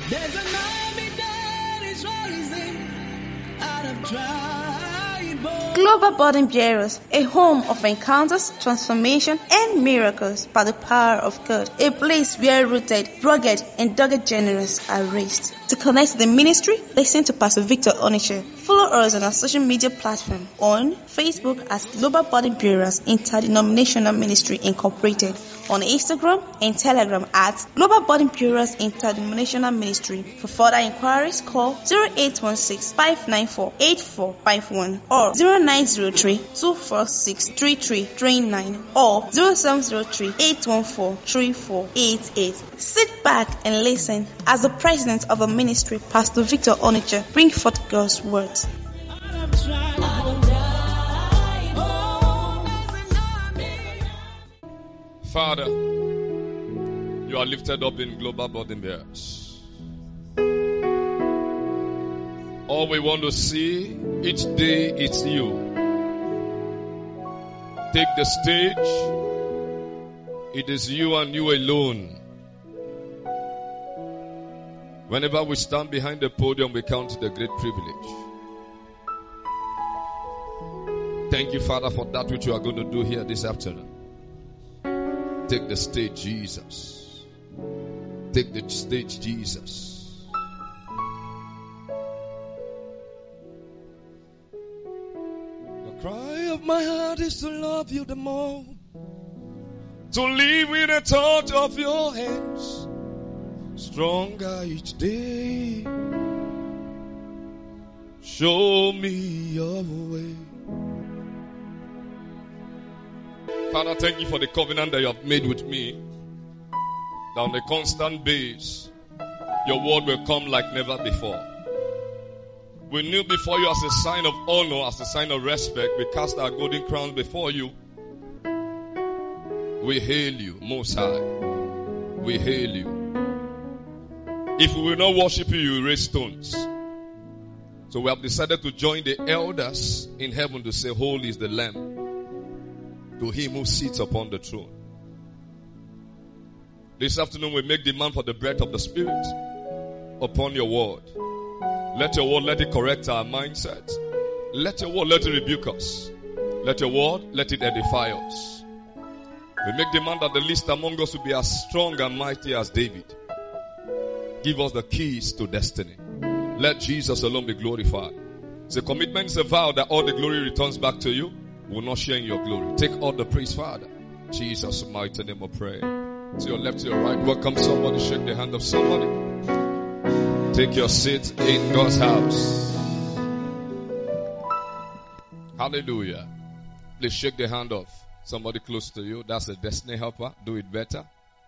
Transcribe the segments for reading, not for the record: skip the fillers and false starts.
There's an army that is rising out of dry bones. Global Burden Bearers, a home of encounters, transformation, and miracles by the power of God. A place where rooted, rugged, and dogged generous are raised. To connect to the ministry, listen to Pastor Victor Oniche. Follow us on our social media platform on Facebook as Global Burden Bearers Interdenominational Ministry Incorporated, on Instagram and Telegram at Global Burden Bearers Interdenominational Ministry. For further inquiries, call 0816-594-8451 or 0903-246-3339 or 0703-814-3488. Sit back and listen as the president of the ministry, Pastor Victor Oniche, bring forth God's words. Father, you are lifted up in Global Burden Bearers. All we want to see each day, it's you. Take the stage. It is you and you alone. Whenever we stand behind the podium, we count it a great privilege. Thank you, Father, for that which you are going to do here this afternoon. Take the stage, Jesus. Take the stage, Jesus. The cry of my heart is to love you the more, to live with the touch of your hands, stronger each day. Show me your way. Father, thank you for the covenant that you have made with me. That on a constant base, your word will come like never before. We kneel before you as a sign of honor, as a sign of respect. We cast our golden crowns before you. We hail you, Most High. We hail you. If we will not worship you, you will raise stones. So we have decided to join the elders in heaven to say, Holy is the Lamb, to him who sits upon the throne. This afternoon we make demand for the breath of the Spirit upon your word. Let your word, let it correct our mindset. Let your word, let it rebuke us. Let your word, let it edify us. We make demand that the least among us will be as strong and mighty as David. Give us the keys to destiny. Let Jesus alone be glorified. It's a commitment, it's a vow that all the glory returns back to you. We will not share in your glory. Take all the praise, Father. Jesus' mighty name of prayer. To your left, to your right. Welcome somebody. Shake the hand of somebody. Take your seat in God's house. Hallelujah. Please shake the hand of somebody close to you. That's a destiny helper. Do it better.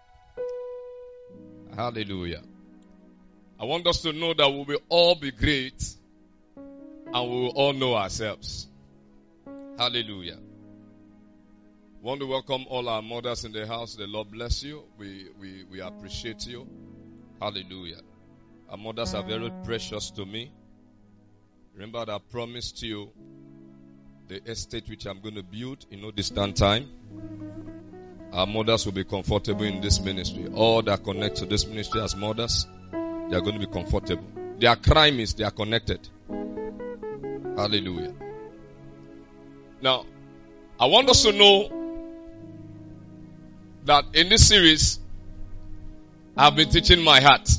Hallelujah. I want us to know that we will all be great and we will all know ourselves. Hallelujah. I want to welcome all our mothers in the house. The Lord bless you. We appreciate you. Hallelujah. Our mothers are very precious to me. Remember that I promised you the estate which I'm going to build in no distant time. Our mothers will be comfortable in this ministry. All that connect to this ministry as mothers, they are going to be comfortable. Their crime is they are connected. Hallelujah. Now, I want us to know that in this series, I've been teaching my heart.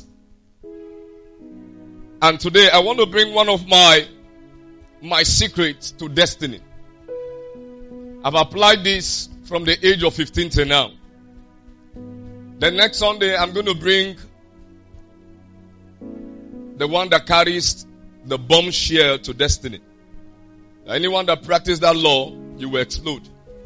And today, I want to bring one of my secrets to destiny. I've applied this from the age of 15 to now. The next Sunday, I'm going to bring the one that carries the bombshell to destiny. Anyone that practices that law, you will explode.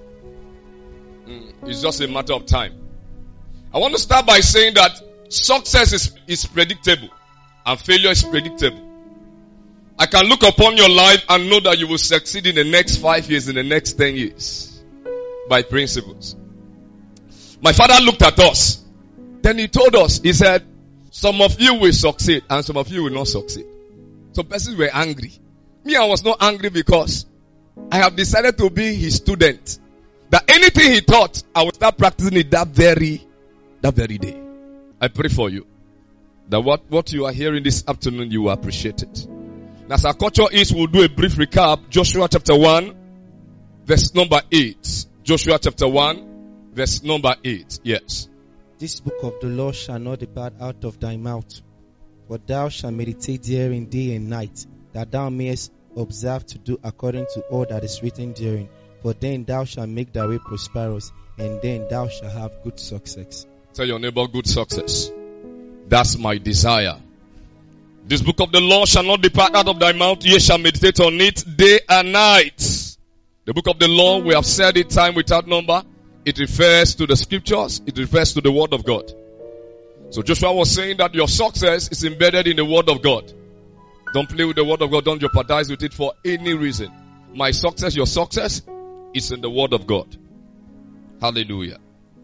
It's just a matter of time. I want to start by saying that success is predictable and failure is predictable. I can look upon your life and know that you will succeed in the next 5 years, in the next 10 years by principles. My father looked at us. Then he told us, he said, some of you will succeed and some of you will not succeed. Some persons were angry. Me, I was not angry because I have decided to be his student. That anything he taught, I will start practicing it that very day. I pray for you. that what you are hearing this afternoon, you will appreciate it. As our culture is, we'll do a brief recap. Joshua chapter 1, verse number 8. Joshua chapter 1, verse number 8. Yes. This book of the law shall not depart out of thy mouth, but thou shalt meditate therein day and night, that thou mayest observe to do according to all that is written therein. For then thou shalt make thy way prosperous, and then thou shalt have good success. Tell your neighbor, good success. That's my desire. This book of the law shall not depart out of thy mouth, ye shall meditate on it day and night. The book of the law, we have said it time without number. It refers to the scriptures. It refers to the word of God. So Joshua was saying that your success is embedded in the word of God. Don't play with the word of God. Don't jeopardize with it for any reason. My success, your success is in the word of God. Hallelujah.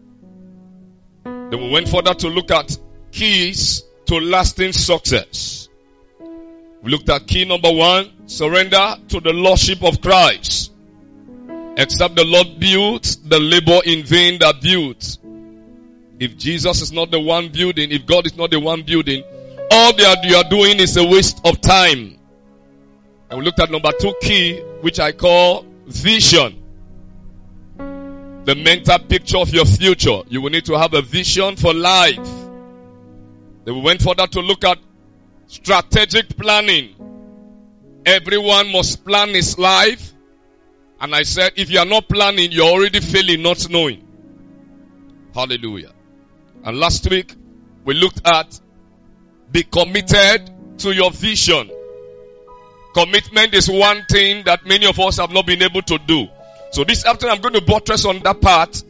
Then we went further to look at keys to lasting success. We looked at key number 1, surrender to the lordship of Christ. Except the Lord builds, the labor in vain that builds. If Jesus is not the one building, if God is not the one building, all that you are doing is a waste of time. And we looked at number 2 key, which I call vision. The mental picture of your future. You will need to have a vision for life. Then we went further to look at strategic planning. Everyone must plan his life. And I said, if you are not planning, you're already failing, not knowing. Hallelujah. And last week, we looked at be committed to your vision. Commitment is one thing that many of us have not been able to do. So this afternoon, I'm going to buttress on that part.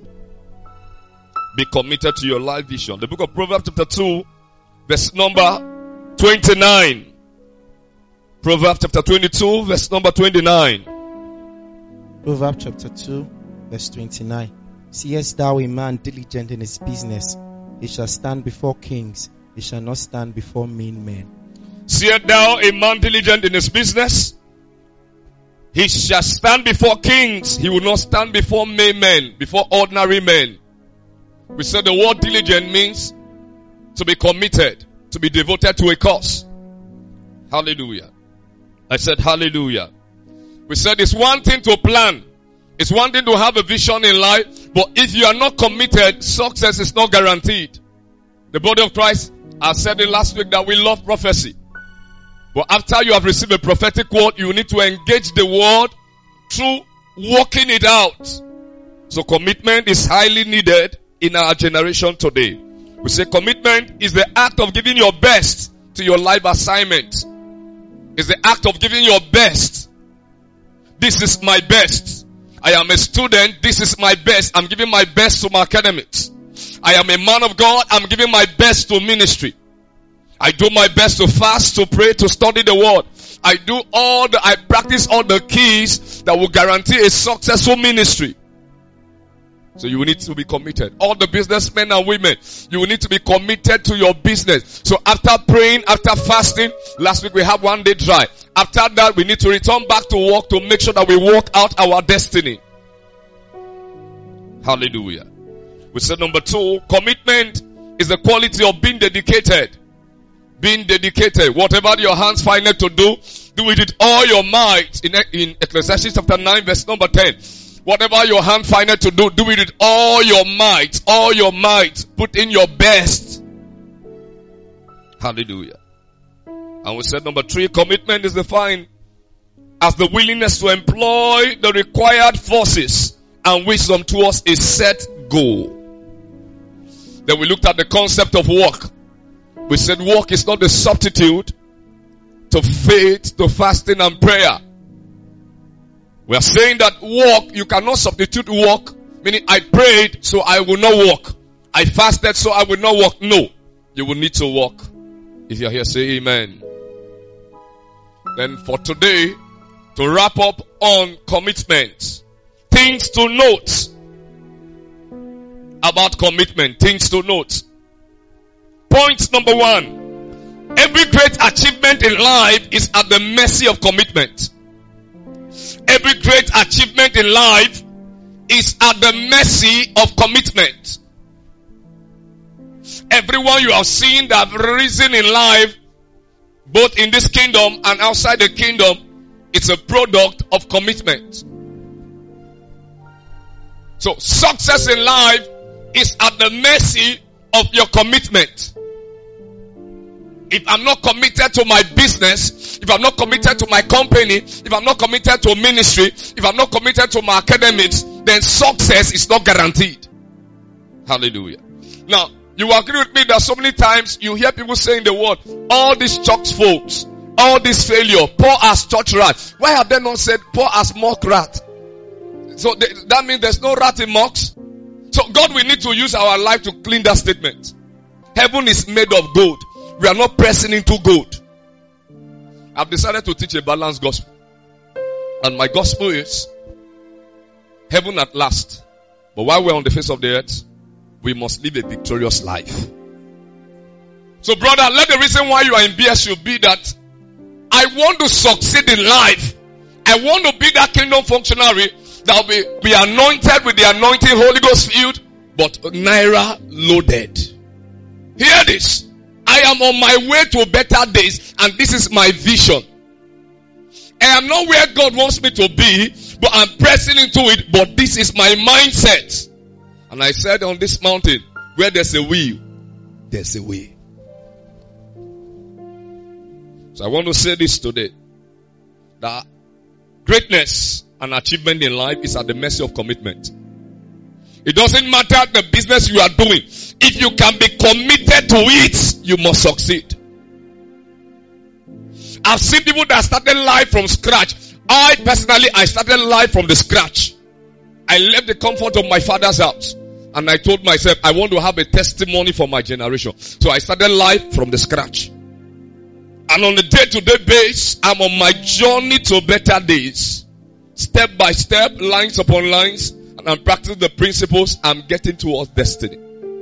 Be committed to your life vision. The book of Proverbs chapter 2, verse number 29. Proverbs chapter 22, verse number 29. Proverbs chapter 2, verse 29. Seest thou a man diligent in his business? He shall stand before kings. He shall not stand before mean men. Seest thou a man diligent in his business? He shall stand before kings. He will not stand before mean men, before ordinary men. We said the word diligent means to be committed, to be devoted to a cause. Hallelujah. I said hallelujah. We said it's one thing to plan. It's one thing to have a vision in life. But if you are not committed, success is not guaranteed. The body of Christ, I said it last week that we love prophecy. But after you have received a prophetic word, you need to engage the word through working it out. So commitment is highly needed in our generation today. We say commitment is the act of giving your best to your life assignment. It's the act of giving your best. This is my best. I am a student. This is my best. I'm giving my best to my academics. I am a man of God. I'm giving my best to ministry. I do my best to fast, to pray, to study the word. I practice all the keys that will guarantee a successful ministry. So you will need to be committed. All the businessmen and women, you will need to be committed to your business. So after praying, after fasting, last week we had one day dry. After that, we need to return back to work to make sure that we work out our destiny. Hallelujah. We said number 2, commitment is the quality of being dedicated. Being dedicated. Whatever your hands find it to do it with all your might. In Ecclesiastes chapter 9 verse number 10. Whatever your hand find it to do it with all your might. All your might. Put in your best. Hallelujah. And we said number 3, commitment is defined as the willingness to employ the required forces and wisdom towards a set goal. Then we looked at the concept of work. We said work is not a substitute to faith, to fasting and prayer. We are saying that work, you cannot substitute work, meaning I prayed so I will not work. I fasted so I will not work. No, you will need to work. If you are here, say amen. Then for today, to wrap up on commitment, things to note about commitment, things to note. Point number 1. Every great achievement in life is at the mercy of commitment. Every great achievement in life is at the mercy of commitment. Everyone you have seen that have risen in life, both in this kingdom and outside the kingdom, it's a product of commitment. So success in life is at the mercy of your commitment. If I'm not committed to my business, if I'm not committed to my company, if I'm not committed to ministry, if I'm not committed to my academics, then success is not guaranteed. Hallelujah. Now, you agree with me that so many times you hear people saying the word, all these church folks, all this failure, poor as church rat. Why have they not said poor as mock rat? So that means there's no rat in mocks. So God will need to use our life to clean that statement. Heaven is made of gold. We are not pressing into gold. I've decided to teach a balanced gospel. And my gospel is heaven at last. But while we're on the face of the earth, we must live a victorious life. So brother, let the reason why you are in BSU be that I want to succeed in life. I want to be that kingdom functionary that will be anointed with the anointing, Holy Ghost filled, but naira loaded. Hear this. I am on my way to better days, and this is my vision. I am not where God wants me to be, but I'm pressing into it, but this is my mindset. And I said on this mountain, where there's a will, there's a way. So I want to say this today, that greatness and achievement in life is at the mercy of commitment. It doesn't matter the business you are doing. If you can be committed to it, you must succeed. I've seen people that started life from scratch. I started life from the scratch. I left the comfort of my father's house. And I told myself, I want to have a testimony for my generation. So I started life from the scratch. And on a day-to-day basis, I'm on my journey to better days. Step by step, lines upon lines. And I'm practicing the principles. I'm getting towards destiny.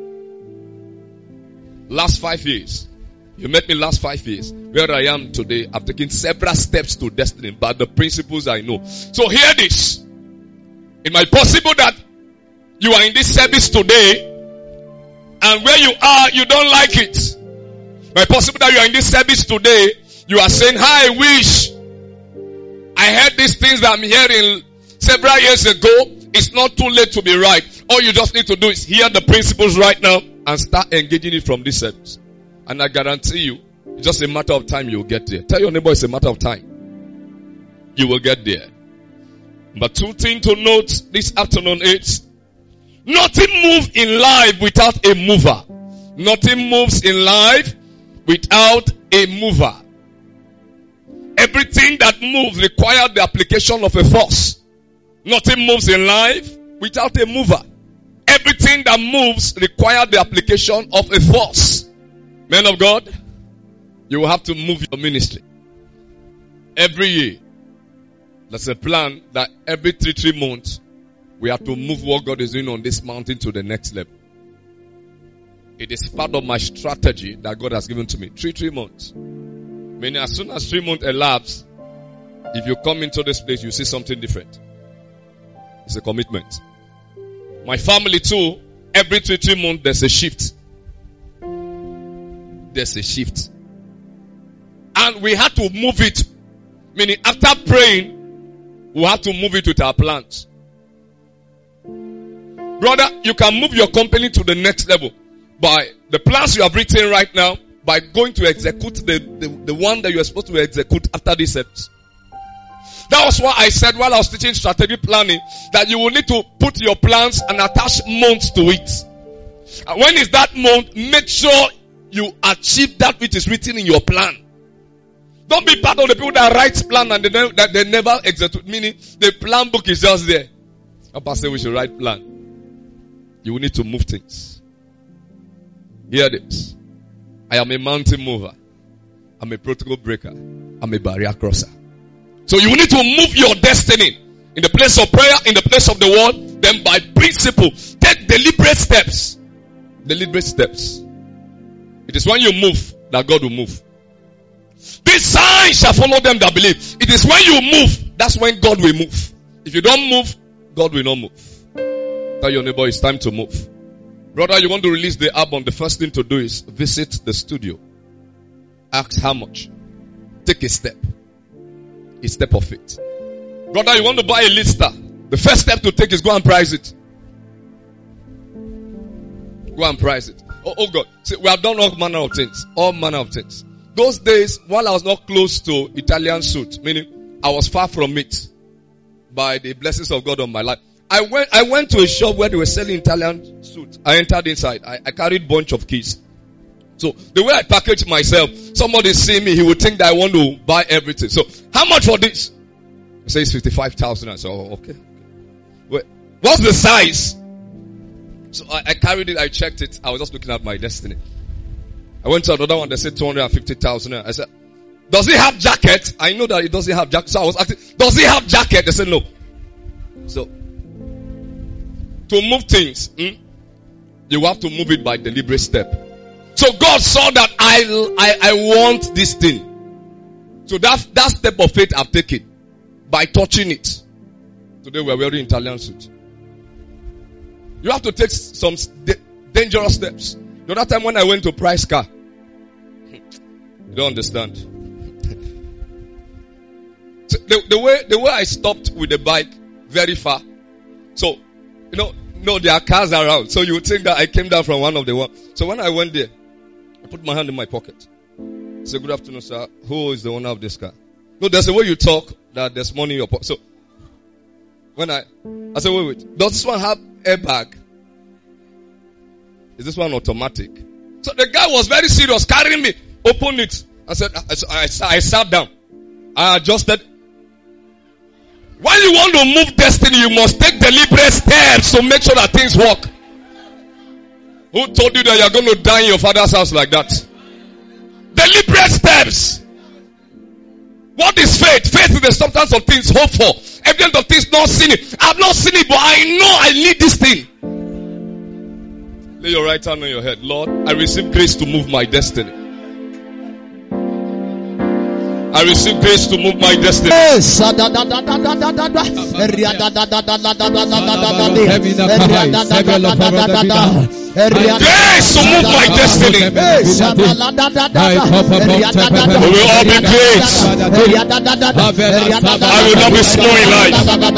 Last 5 years. You met me last 5 years. Where I am today, I've taken several steps to destiny. But the principles I know. So hear this. It might be possible that you are in this service today. And where you are, you don't like it. It might be possible that you are in this service today. You are saying, I wish I heard these things that I'm hearing several years ago. It's not too late to be right. All you just need to do is hear the principles right now and start engaging it from this service. And I guarantee you, it's just a matter of time you'll get there. Tell your neighbor it's a matter of time. You will get there. But two things to note this afternoon is, nothing moves in life without a mover. Nothing moves in life without a mover. Everything that moves requires the application of a force. Nothing moves in life without a mover. Everything that moves requires the application of a force. Men of God, you will have to move your ministry. Every year, there's a plan that every 3 months, we have to move what God is doing on this mountain to the next level. It is part of my strategy that God has given to me. 3 months. Meaning as soon as 3 months elapse, if you come into this place, you see something different. It's a commitment. My family too, every 3 months, there's a shift. There's a shift. And we had to move it. Meaning after praying, we had to move it with our plans. Brother, you can move your company to the next level by the plans you have written right now, by going to execute the one that you are supposed to execute after this service. That was why I said while I was teaching strategic planning that you will need to put your plans and attach months to it. And when is that month, make sure you achieve that which is written in your plan. Don't be part of the people that write plan and they never execute. Meaning the plan book is just there. Papa said we should write plan. You will need to move things. Hear this. I am a mountain mover. I'm a protocol breaker. I'm a barrier crosser. So you need to move your destiny in the place of prayer, in the place of the word. Then by principle, take deliberate steps. Deliberate steps. It is when you move that God will move. These signs shall follow them that believe. It is when you move, that's when God will move. If you don't move, God will not move. Tell your neighbor it's time to move. Brother, you want to release the album, the first thing to do is visit the studio. Ask how much. Take a step. A step of faith. Brother, you want to buy a lister. The first step to take is go and price it. Go and price it. Oh God. See, we have done all manner of things. All manner of things. Those days, while I was not close to Italian suit, meaning I was far from it by the blessings of God on my life. I went to a shop where they were selling Italian suits. I entered inside. I carried bunch of keys. So the way I package myself, somebody see me, he would think that I want to buy everything. So how much for this? He says 55,000. I said, oh, okay. Wait, what's the size? So I carried it. I checked it. I was just looking at my destiny. I went to another one. They said 250,000. I said, does he have jacket? I know that he doesn't have jacket. So I was asking, does he have jacket? They said no. So to move things, you have to move it by deliberate step. So God saw that I want this thing. So that step of faith I've taken by touching it. Today we're wearing Italian suit. You have to take some dangerous steps. The other time when I went to price car, you don't understand. So the way I stopped with the bike very far. So, no, there are cars around. So you would think that I came down from one of the one. So when I went there, I put my hand in my pocket. I said, good afternoon, sir. Who is the owner of this car? No, there's a way you talk that there's money in your pocket. So when I said, wait. Does this one have airbag? Is this one automatic? So the guy was very serious, carrying me. Open it. I said, I sat down. I adjusted. When you want to move destiny, you must take deliberate steps to make sure that things work. Who told you that you're going to die in your father's house like that? Deliberate steps. What is faith? Faith is the substance of things hoped for, evidence of things not seen. I've not seen it, but I know I need this thing. Lay your right hand on your head. Lord, I receive grace to move my destiny. I receive grace to move my destiny. Grace to move my destiny. We will all be great. I will not be slow in life.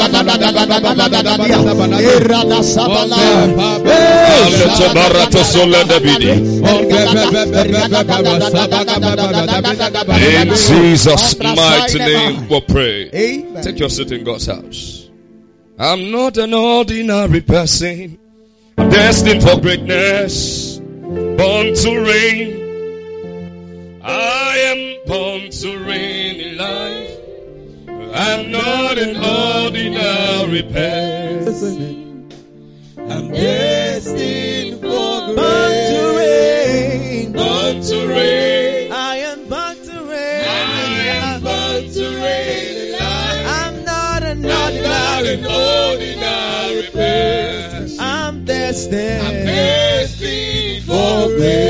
In Jesus' mighty name we pray. Amen. Take your seat in God's house. I'm not an ordinary person. I'm destined for greatness. Born to reign. I am born to reign in life. I'm not an ordinary person. I'm destined for greatness. Born to reign. I am born to reign. I am born to reign in life. I'm not an ordinary person. I'm destined for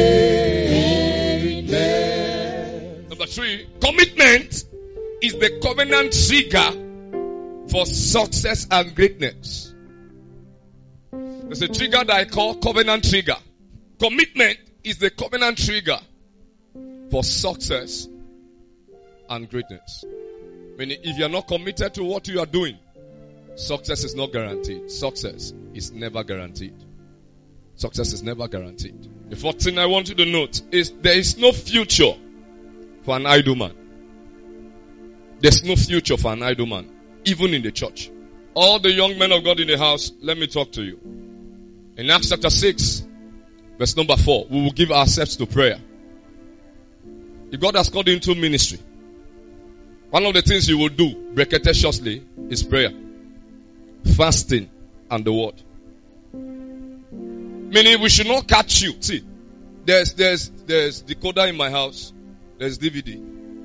greatness. Number 3, commitment is the covenant trigger for success and greatness. There's a trigger that I call covenant trigger. Commitment is the covenant trigger for success and greatness. Meaning, if you are not committed to what you are doing, success is not guaranteed. Success is never guaranteed. Success is never guaranteed. The fourth thing I want you to note is there is no future for an idle man. There's no future for an idle man, even in the church. All the young men of God in the house, let me talk to you. In Acts chapter 6, verse number 4, we will give ourselves to prayer. If God has called you into ministry, one of the things you will do, breaketaciously, is prayer, fasting, and the word. Meaning we should not catch you. See, there's decoder in my house, there's DVD,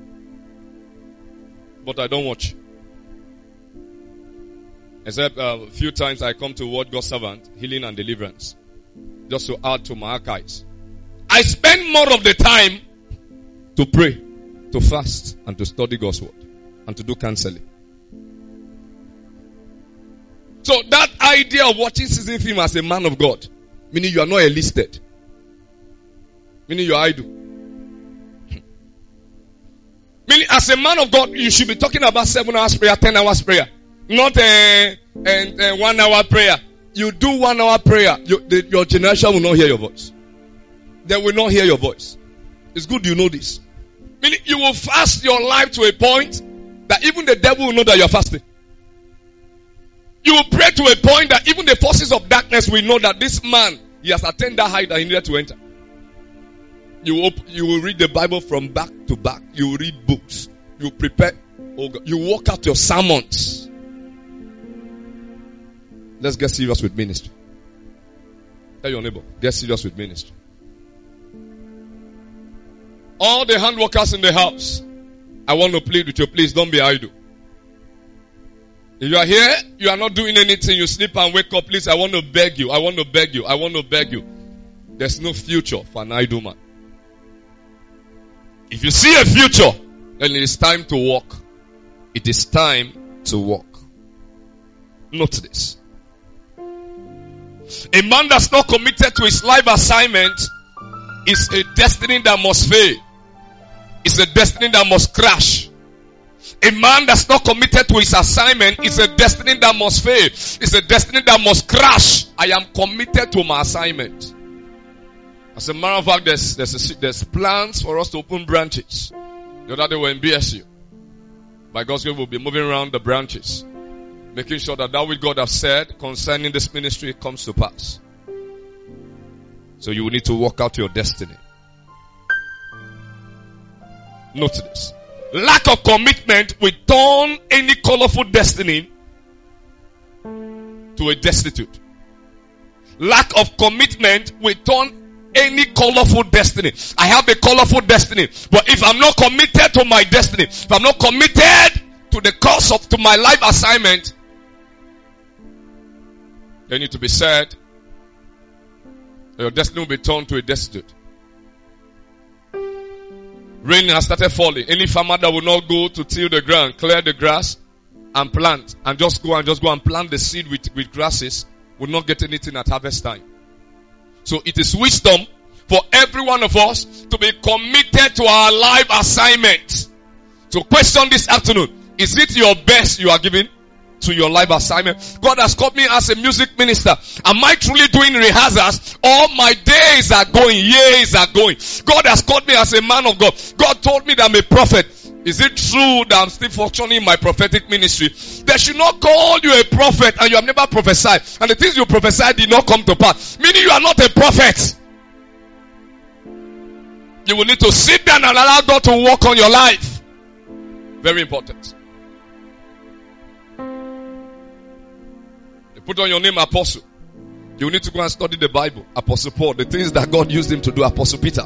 but I don't watch. Except a few times I come to Word God's Servant, Healing and Deliverance, just to add to my archives. I spend more of the time to pray, to fast, and to study God's Word, and to do counseling. So that idea of watching season film as a man of God, Meaning you are not enlisted. Meaning you are idle. Meaning as a man of God, you should be talking about 7 hours prayer, 10 hours prayer. Not 1 hour prayer. You do 1 hour prayer, your generation will not hear your voice. They will not hear your voice. It's good you know this. Meaning you will fast your life to a point that even the devil will know that you are fasting. You will pray to a point that even the forces of darkness will know that this man, he has attained that height that he needed to enter. You will read the Bible from back to back. You will read books. You prepare. You work out your sermons. Let's get serious with ministry. Tell your neighbor, get serious with ministry. All the hand workers in the house, I want to plead with you, please don't be idle. If you are here, you are not doing anything, you sleep and wake up, please, I want to beg you, I want to beg you, I want to beg you. There's no future for an idle man. If you see a future, then it is time to walk. It is time to walk. Note this. A man that's not committed to his life assignment is a destiny that must fail. It's a destiny that must crash. A man that's not committed to his assignment is a destiny that must fail. It's a destiny that must crash. I am committed to my assignment. As a matter of fact, there's plans for us to open branches. The other day we were in BSU. By God's grace, we'll be moving around the branches, making sure that which God has said concerning this ministry comes to pass. So you will need to work out your destiny. Note this. Lack of commitment will turn any colorful destiny to a destitute. Lack of commitment will turn any colorful destiny. I have a colorful destiny, but if I'm not committed to my destiny, if I'm not committed to the course to my life assignment, then it to be said, your destiny will be turned to a destitute. Rain has started falling. Any farmer that will not go to till the ground, clear the grass, and plant, and just go and plant the seed with grasses, will not get anything at harvest time. So it is wisdom for every one of us to be committed to our life assignment. So question this afternoon, is it your best you are giving to your life assignment? God has called me as a music minister. Am I truly doing rehearsals? All my days are going, years are going. God has called me as a man of God. God told me that I'm a prophet. Is it true that I'm still functioning in my prophetic ministry? They should not call you a prophet and you have never prophesied. And the things you prophesied did not come to pass. Meaning you are not a prophet. You will need to sit down and allow God to work on your life. Very important. You put on your name Apostle. You need to go and study the Bible. Apostle Paul. The things that God used him to do. Apostle Peter.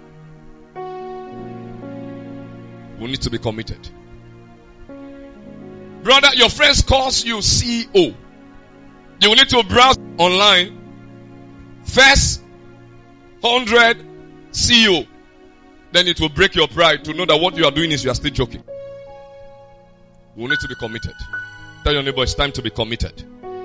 We need to be committed. Brother, your friends calls you CEO. You will need to browse online. First 100 CEO. Then it will break your pride to know that what you are doing is you are still joking. We need to be committed. Tell your neighbor it's time to be committed.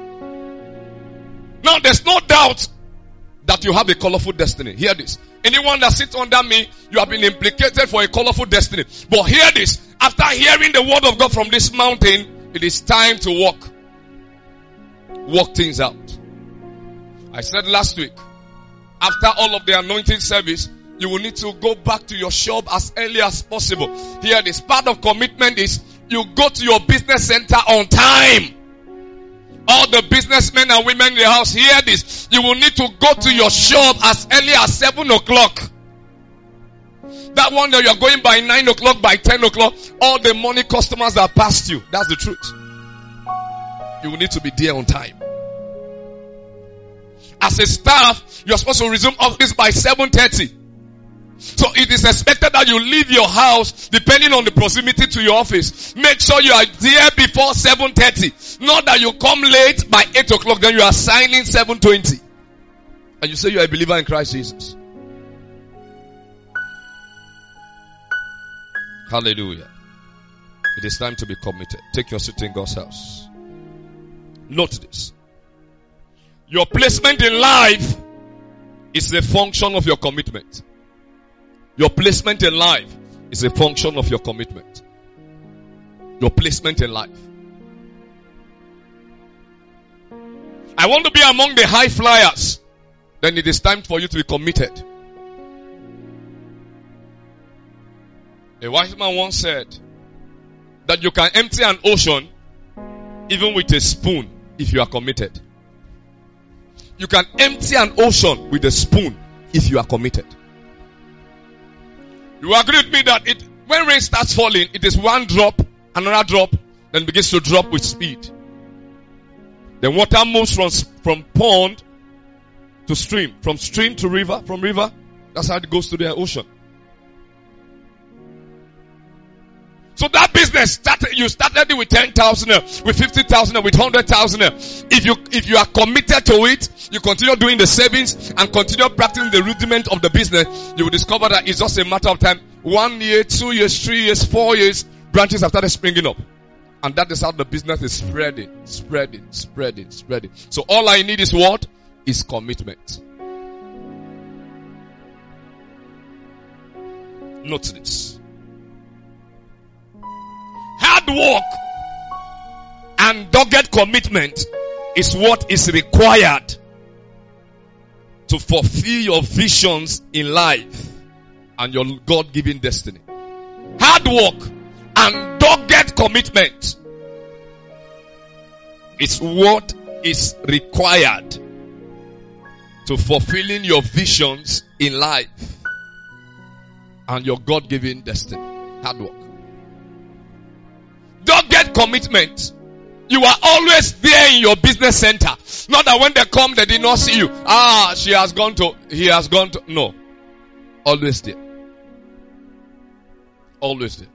Now there's no doubt that you have a colorful destiny. Hear this. Anyone that sits under me, you have been implicated for a colorful destiny. But hear this. After hearing the word of God from this mountain, it is time to work things out. I said last week, after all of the anointing service, you will need to go back to your shop as early as possible. Hear this. Part of commitment is you go to your business center on time. All the businessmen and women in the house, hear this. You will need to go to your shop as early as 7 o'clock. That one that you are going by 9 o'clock, by 10 o'clock, all the money customers that passed you. That's the truth. You will need to be there on time. As a staff, you are supposed to resume office by 7:30. So it is expected that you leave your house depending on the proximity to your office. Make sure you are there before 7:30. Not that you come late by 8 o'clock, then you are signing 7:20. And you say you are a believer in Christ Jesus. Hallelujah. It is time to be committed. Take your seat in God's house. Note this. Your placement in life is a function of your commitment. Your placement in life is a function of your commitment. Your placement in life. I want to be among the high flyers. Then it is time for you to be committed. A wise man once said that you can empty an ocean even with a spoon if you are committed. You can empty an ocean with a spoon if you are committed. You agree with me that when rain starts falling, it is one drop, another drop, then begins to drop with speed. Then water moves from pond to stream, from stream to river, from river. That's how it goes to the ocean. So that business you started it with 10,000, with 50,000, with 100,000. If you are committed to it, you continue doing the savings and continue practicing the rudiment of the business, you will discover that it's just a matter of time. 1 year, 2 years, 3 years, 4 years, branches have started springing up. And that is how the business is spreading. So all I need is what? Is commitment. Note this. Hard work and dogged commitment is what is required to fulfill your visions in life and your God-given destiny. Hard work and dogged commitment is what is required to fulfilling your visions in life and your God-given destiny. Hard work. Dogged commitment. You are always there in your business center. Not that when they come, they did not see you. He has gone to. No. Always there. Always there.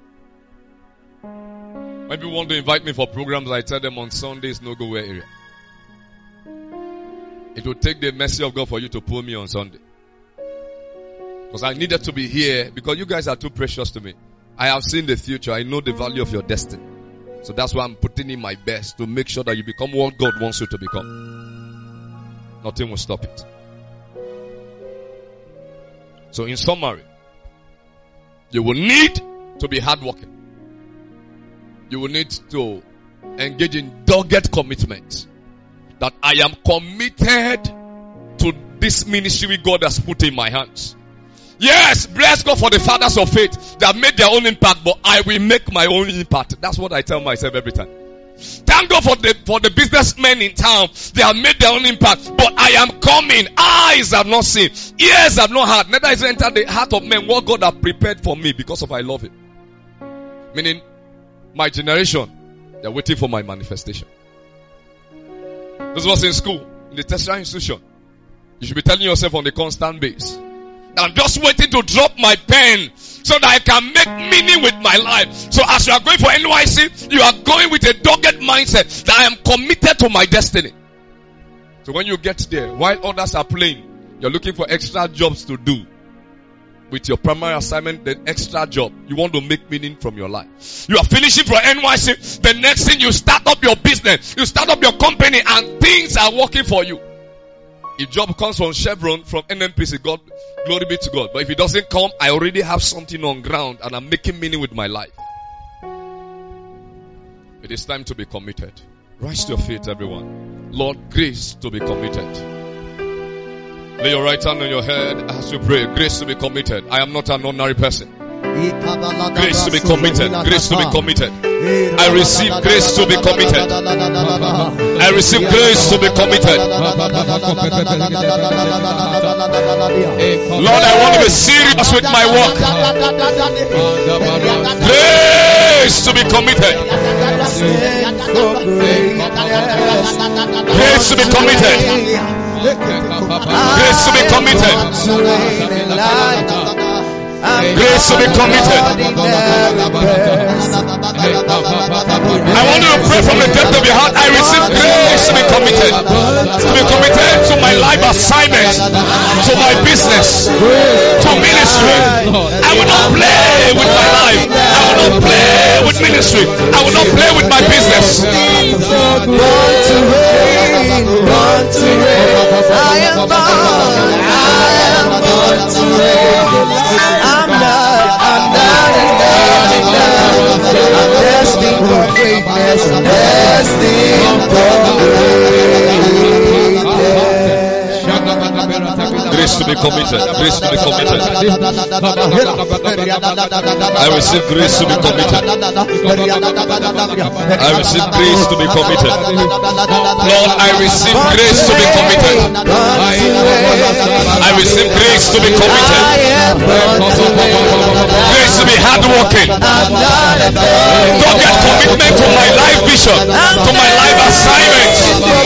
When people want to invite me for programs, I tell them on Sundays, no go where area. It will take the mercy of God for you to pull me on Sunday. Because I needed to be here because you guys are too precious to me. I have seen the future. I know the value of your destiny. So that's why I'm putting in my best to make sure that you become what God wants you to become. Nothing will stop it. So in summary, you will need to be hardworking. You will need to engage in dogged commitment. That I am committed to this ministry God has put in my hands. Yes, bless God for the fathers of faith that made their own impact, but I will make my own impact. That's what I tell myself every time. Thank God for the businessmen in town. They have made their own impact, but I am coming. Eyes have not seen, ears have not heard, neither has entered the heart of men what God has prepared for me because of I love Him. Meaning, my generation, they're waiting for my manifestation. This was in school, in the tertiary institution. You should be telling yourself on a constant basis, I'm just waiting to drop my pen so that I can make meaning with my life. So as you are going for NYC, you are going with a dogged mindset that I am committed to my destiny. So when you get there, while others are playing, you're looking for extra jobs to do. With your primary assignment, the extra job. You want to make meaning from your life. You are finishing for NYC. The next thing, you start up your business. You start up your company and things are working for you. If job comes from Chevron, from NNPC, God, glory be to God. But if it doesn't come, I already have something on ground and I'm making meaning with my life. It is time to be committed. Rise to your feet, everyone. Lord, grace to be committed. Lay your right hand on your head as you pray. Grace to be committed. I am not an ordinary person. Grace to be committed. Grace to be committed. I receive grace to be committed. I receive grace to be committed. Lord, I want to be serious with my work. Grace to be committed. Grace to be committed. Grace to be committed. Grace to be committed. I want you to pray from the depth of your heart. I receive grace to be committed. To be committed to my life assignment, to my business, to ministry. I will not play with my life. I will not play with ministry. I will not play with my business. I am born. committed. Grace to be committed. I receive grace to be committed. I receive grace to be committed. Lord, I receive grace to be committed. I receive grace to be committed. Grace to be hardworking. Don't get commitment to my life vision, to my life assignment.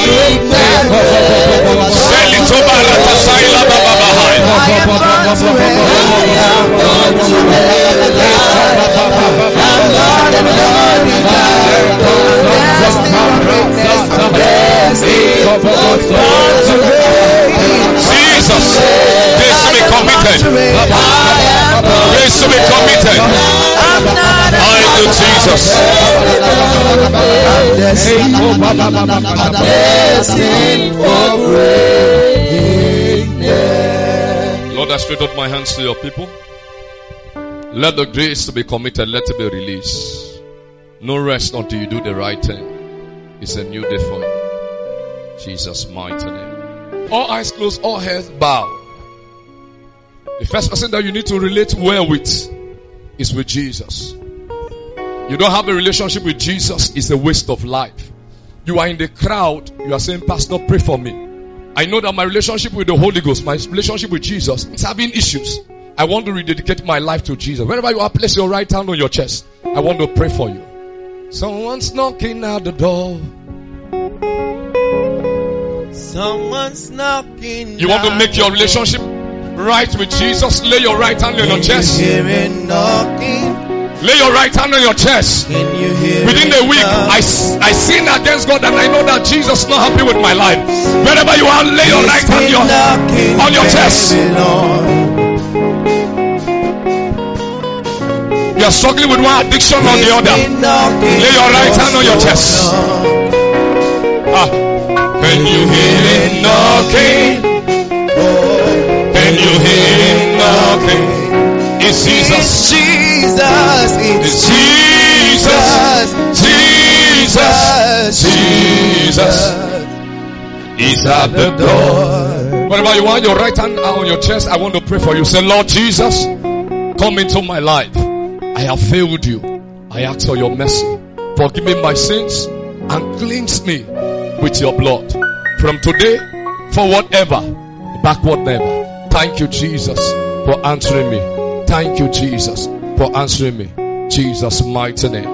Jesus, grace to be committed. Grace to be committed. Thank you, Jesus. Lord, I stretch out my hands to your people. Let the grace to be committed, let it be released. No rest until you do the right thing. It's a new day for you. Jesus' mighty name. All eyes closed, all heads bowed. The first person that you need to relate well with is with Jesus. You don't have a relationship with Jesus, it's a waste of life. You are in the crowd, you are saying, Pastor, pray for me. I know that my relationship with the Holy Ghost, my relationship with Jesus is having issues. I want to rededicate my life to Jesus. Wherever you are, place your right hand on your chest. I want to pray for you. Someone's knocking at the door. Someone's knocking. You want to make your relationship right with Jesus? Lay your right hand on your chest. Lay your right hand on your chest. Within a week, I sin against God and I know that Jesus is not happy with my life. Wherever you are, lay your right hand on your chest. You are struggling with one addiction or the other. Lay your right hand on your chest. Can you hear him knocking? Can you hear him knocking? It's Jesus. Jesus. It's Jesus. Jesus. He's at the door. Whatever you want, your right hand on your chest. I want to pray for you. Say, Lord Jesus, come into my life. I have failed you. I ask for your mercy. Forgive me my sins and cleanse me with your blood. From today, forward ever, backward never. Thank you, Jesus, for answering me. Thank you, Jesus, for answering me. Jesus' mighty name.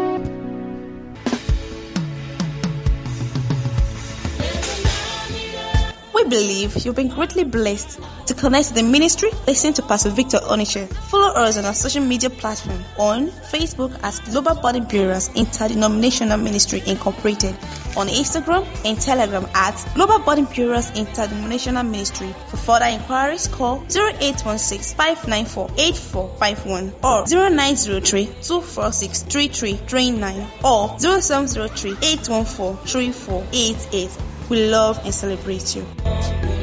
We believe you've been greatly blessed. To connect to the ministry, listen to Pastor Victor Onitsha. Follow us on our social media platform on Facebook as Global Body Bearers Interdenominational Ministry Incorporated, on Instagram and Telegram at Global Body Bearers Interdenominational Ministry. For further inquiries, call 0816-594-8451 or 0903-246-3339 or 0703-814-3488. We love and celebrate you.